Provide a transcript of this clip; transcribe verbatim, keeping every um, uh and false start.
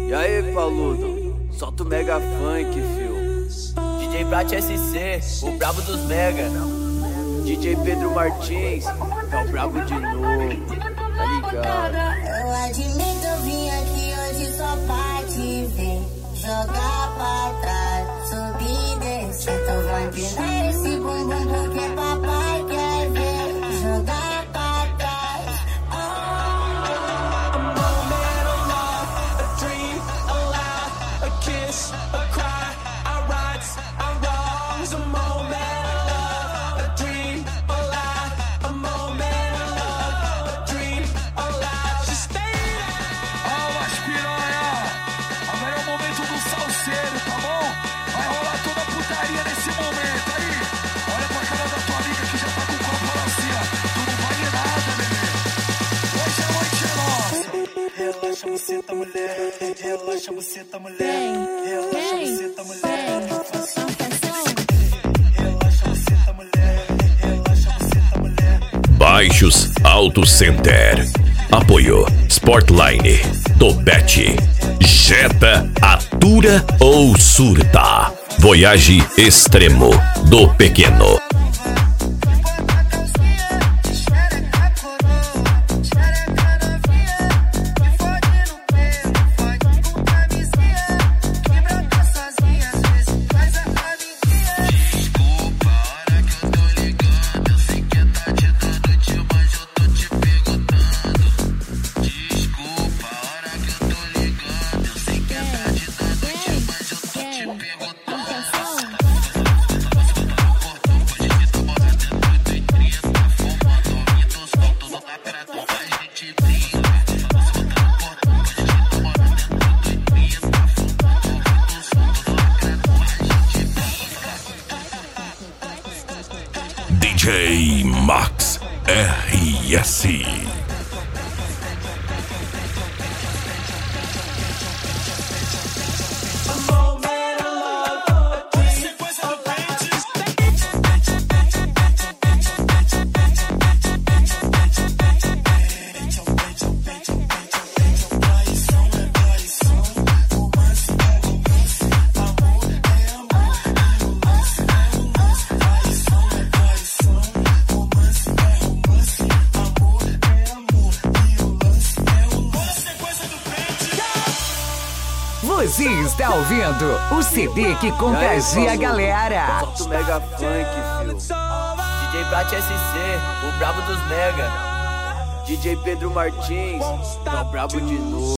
E aí, Paludo, solta o Mega Funk, fio. D J Prat S C, o brabo dos Mega. D J Pedro Martins, é o brabo de novo, tá ligado? Eu admito, eu vim aqui hoje só pra te ver jogar pra trás, subir e descer. Então vai empinar esse bumbum porque papai quer ver jogar pra trás. A moment of love, a dream, a laugh, a kiss, a cry, our rights, our wrongs. A moment of love, a dream, a laugh, a moment of love, a dream, a laugh. Just stay there. Ó, as piranha! Agora é o momento do salseiro, tá bom? Vai rolar toda a putaria nesse momento aí. Olha pra cara da tua amiga que já tá com o copo lá assim, ó. Tu não vale nada, bebê. Hoje a noite é nossa. Relaxa, você tá mulher. Relaxa, você tá mulher. Relaxa, você tá mulher. Eu faço. Relaxa, você tá mulher. Relaxa, você tá mulher. Baixos Auto Center. Apoio Sportline, Topete, Jetta, Atura ou Surta. Voyage Extremo do Pequeno. D J Max R S. Você está ouvindo o C D que contagia a galera. Solta o Mega Funk, fio. D J Prat S C, o brabo dos Mega. D J Pedro Martins, é o brabo de novo.